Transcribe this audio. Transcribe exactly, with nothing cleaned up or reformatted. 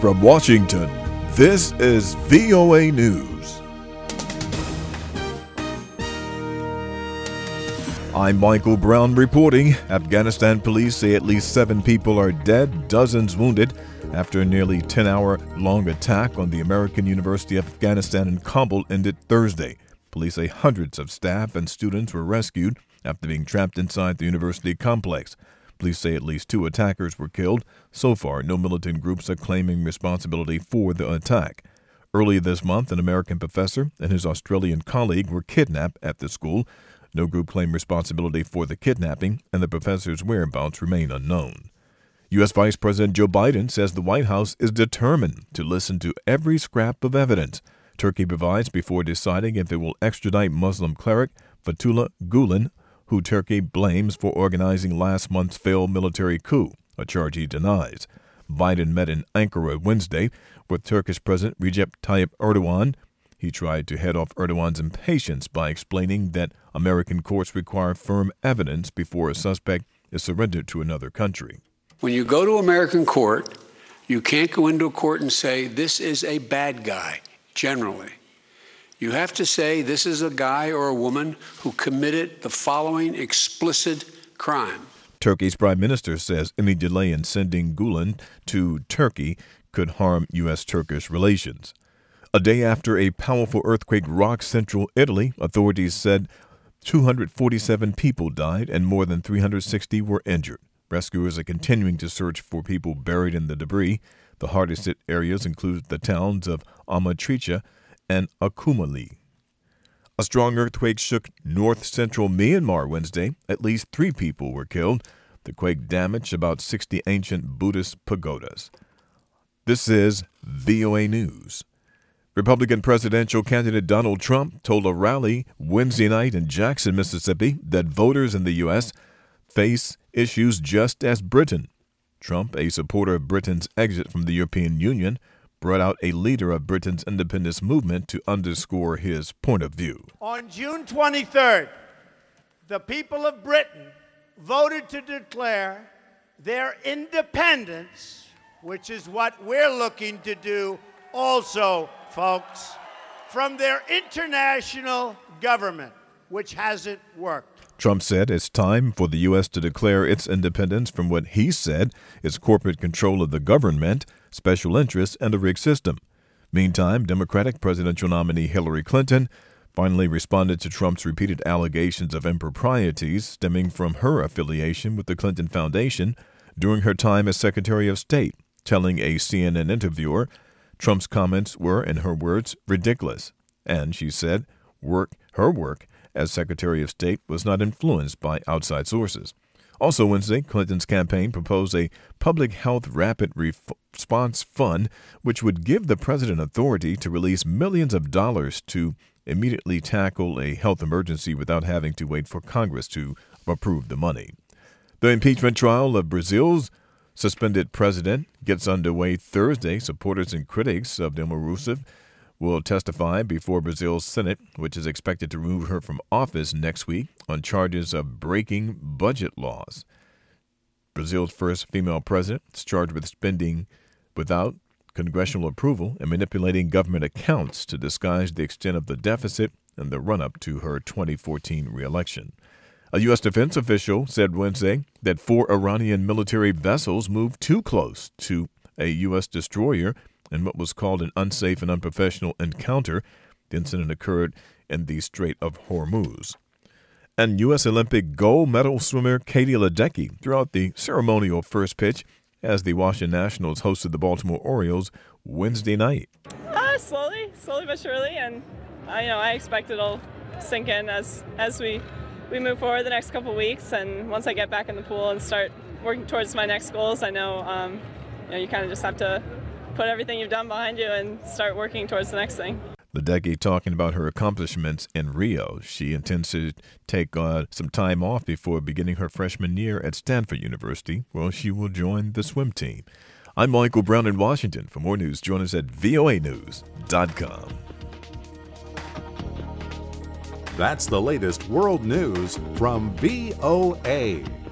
From Washington, this is V O A News. I'm Michael Brown reporting. Afghanistan police say at least seven people are dead, dozens wounded, after a nearly ten-hour-long attack on the American University of Afghanistan in Kabul ended Thursday. Police say hundreds of staff and students were rescued after being trapped inside the university complex. Police say at least two attackers were killed. So far, no militant groups are claiming responsibility for the attack. Earlier this month, an American professor and his Australian colleague were kidnapped at the school. No group claimed responsibility for the kidnapping, and the professor's whereabouts remain unknown. U S. Vice President Joe Biden says the White House is determined to listen to every scrap of evidence Turkey provides before deciding if it will extradite Muslim cleric Fethullah Gulen, who Turkey blames for organizing last month's failed military coup, a charge he denies. Biden met in Ankara Wednesday with Turkish President Recep Tayyip Erdogan. He tried to head off Erdogan's impatience by explaining that American courts require firm evidence before a suspect is surrendered to another country. When you go to American court, you can't go into a court and say, this is a bad guy, generally. You have to say, this is a guy or a woman who committed the following explicit crime. Turkey's prime minister says any delay in sending Gulen to Turkey could harm U S Turkish relations. A day after a powerful earthquake rocked central Italy, authorities said two hundred forty-seven people died and more than three hundred sixty were injured. Rescuers are continuing to search for people buried in the debris. The hardest hit areas include the towns of Amatrice and Akumali. A strong earthquake shook north-central Myanmar Wednesday. At least three people were killed. The quake damaged about sixty ancient Buddhist pagodas. This is V O A News. Republican presidential candidate Donald Trump told a rally Wednesday night in Jackson, Mississippi, that voters in the U S face issues just as Britain. Trump, a supporter of Britain's exit from the European Union, brought out a leader of Britain's independence movement to underscore his point of view. On June twenty-third, the people of Britain voted to declare their independence, which is what we're looking to do also, folks, from their international government, which hasn't worked. Trump said it's time for the U S to declare its independence from what he said is corporate control of the government, special interests, and the rigged system. Meantime, Democratic presidential nominee Hillary Clinton finally responded to Trump's repeated allegations of improprieties stemming from her affiliation with the Clinton Foundation during her time as Secretary of State, telling a C N N interviewer Trump's comments were, in her words, ridiculous. And she said work, her work as Secretary of State was not influenced by outside sources. Also Wednesday, Clinton's campaign proposed a public health rapid response fund, which would give the president authority to release millions of dollars to immediately tackle a health emergency without having to wait for Congress to approve the money. The impeachment trial of Brazil's suspended president gets underway Thursday. Supporters and critics of Dilma Rousseff will testify before Brazil's Senate, which is expected to remove her from office next week on charges of breaking budget laws. Brazil's first female president is charged with spending without congressional approval and manipulating government accounts to disguise the extent of the deficit in the run-up to her twenty fourteen reelection. A U S defense official said Wednesday that four Iranian military vessels moved too close to a U S destroyer in what was called an unsafe and unprofessional encounter. The incident occurred in the Strait of Hormuz. And U S Olympic gold medal swimmer Katie Ledecky threw out the ceremonial first pitch as the Washington Nationals hosted the Baltimore Orioles Wednesday night. Uh, slowly, slowly but surely, and uh, you know, I expect it'll sink in as as we we move forward the next couple weeks. And once I get back in the pool and start working towards my next goals, I know um, you know you kind of just have to put everything you've done behind you and start working towards the next thing. Ledecky talking about her accomplishments in Rio. She intends to take uh, some time off before beginning her freshman year at Stanford University, where she will join the swim team. I'm Michael Brown in Washington. For more news, join us at V O A news dot com. That's the latest world news from V O A.